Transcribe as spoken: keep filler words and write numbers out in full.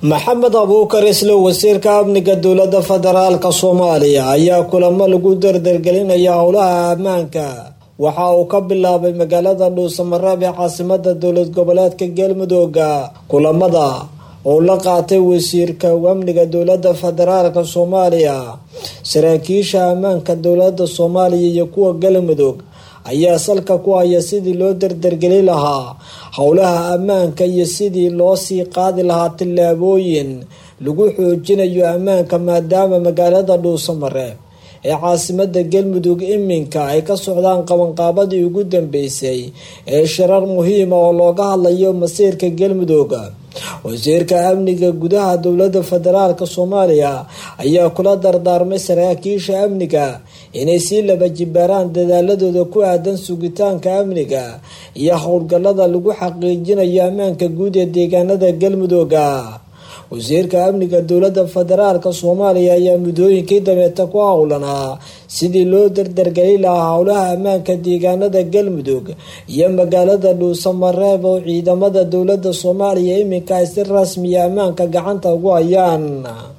maxamed abuukar islo wasiirka amniga dowladda federaalka soomaaliya ayaa kulamo lagu dardargelinaya howlaha ammaanka waxa uu ka bilaabay magaalada dhuusamareeb ee caasimada dowlad goboleedka galmudug kulamada oo la qaatay wasiirka amniga dowladda federaalka soomaaliya saraakiisha ammaanka dowladda soomaaliya iyo kuwa galmudug ayaa salka ku haya sidii loo dardargelin lahaa howlaha ammaanka iyo sidii loo sii qaadi lahaa tillaabooyin lagu xoojinayo ammaanka maadaama magaalada dhuusamareeb ee caasimada galmudug iminka ay ka socdaan qabanqaabadii ugu dambeysay ee shirar muhiima oo looga hadlayo masiirka galmudug. wasiirka amniga gudaha dowladda federaalka soomaaliya ayaa kula dardaarmay saraakiisha amniga inay sii laba jibaaraan dadaaladooda ku aadan sugitaanka amniga iyo howlgalada lagu xaqiijinayo ammaanka guud ee deegaanada galmudug. wasiirka amniga dowladda federaalka soomaaliya ayaa muddooyinkii dabeeta ku howlanaa sidii loo dardargelin lahaa howlaha ammaanka deegaanada galmudug iyo magaalada dhuusamareeb oo ciidamada dowladda soomaaliya iminka ay si rasmiya ammaanka gacanta ugu hayaan.